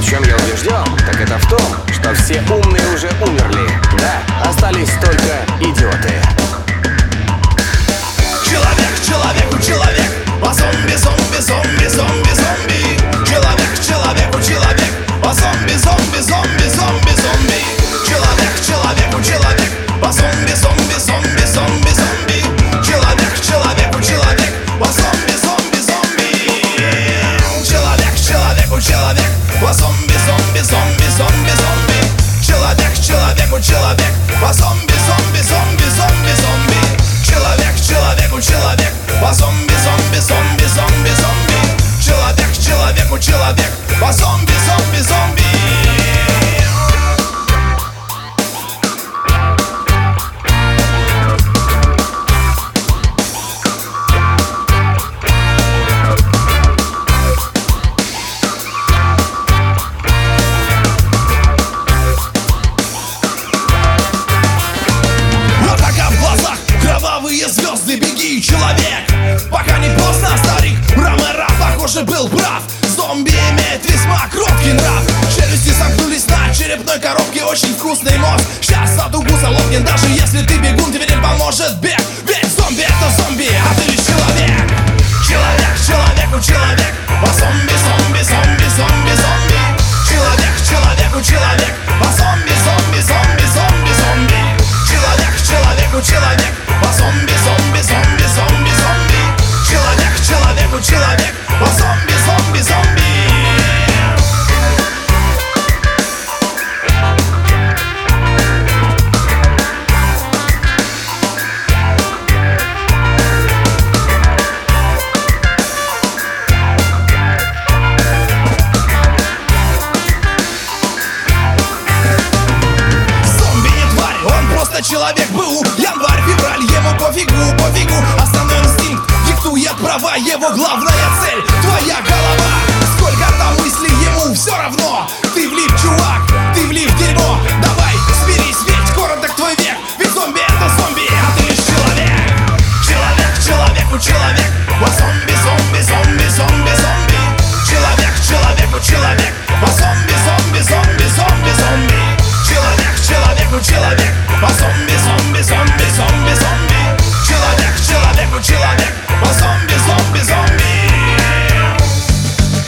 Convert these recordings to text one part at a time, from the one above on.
в чем я убежден, так это в том, что все умные уже умерли. Да, остались только идиоты. Человек, человеку человек, а зомби, зомби, зомби, зомби, зомби. Человек, человеку человек, а зомби, зомби, зомби, зомби, зомби. Человек, человеку человек, а зомби, зомби, зомби, зомби, зомби. Человек, человеку человек, а зомби, зомби, зомби. Человек, человеку человек, а зомби, зомби, зомби, зомби, зомби. Человек, человеку человек, а зомби, зомби, зомби, зомби, зомби. Человек, человеку человек, а зомби, зомби, зомби, зомби, зомби. Человек, человеку человек, а зомби, зомби, зомби. Звезды, беги, человек, пока не поздно, старик. Ромеро, похоже, был прав. Зомби имеет весьма кроткий нрав. Челюсти сомкнулись на черепной коробке. Очень вкусный мозг сейчас за дугу залопнет. Даже если ты бегун, тебе не поможет бег. Ведь зомби это зомби, а ты лишь человек. Человек, человеку человек, а зомби, зомби, зомби, зомби, зомби. Человек, человеку человек, а зомби, зомби, зомби, зомби, зомби. Человек, человеку человек, а зомби, зомби, зомби, зомби, зомби. Человек, человеку человек, а зомби, зомби, зомби. Человек был январь, февраль, ему пофигу, пофигу. Основной инстинкт диктует права, его главная цель — твоя голова. Сколько там мыслей, ему все равно. Ты влип, чувак, ты влип дерьмо. Давай, смирись, ведь короток твой век. Ведь зомби это зомби, а ты лишь человек. Человек, человеку человек, а зомби, зомби, зомби, зомби, зомби. Человек, человеку человек, а зомби, зомби, зомби, зомби, зомби. Человек, человеку человек, а зомби, зомби, зомби, зомби, зомби. Человек, человеку человек, а зомби, зомби, зомби.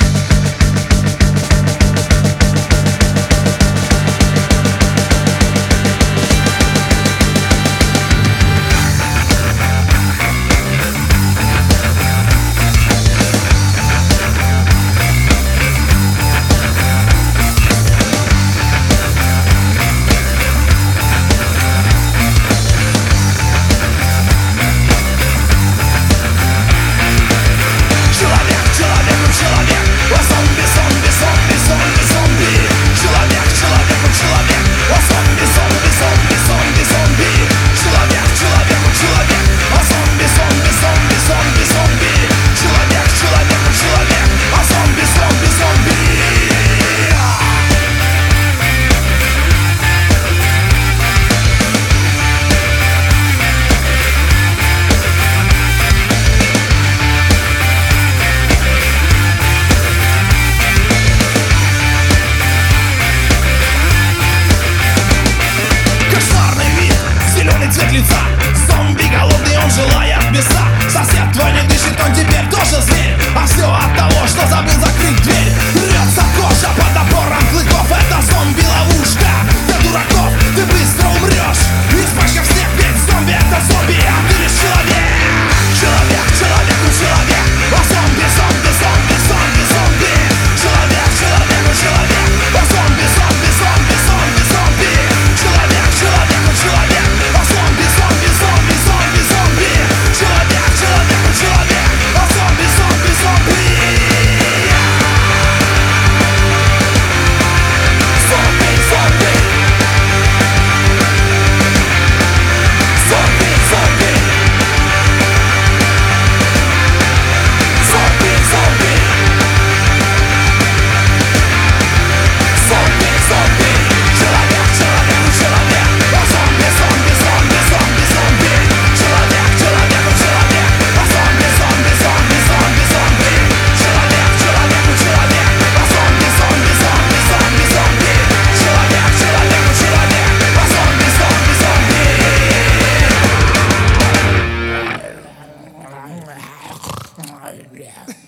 Australia.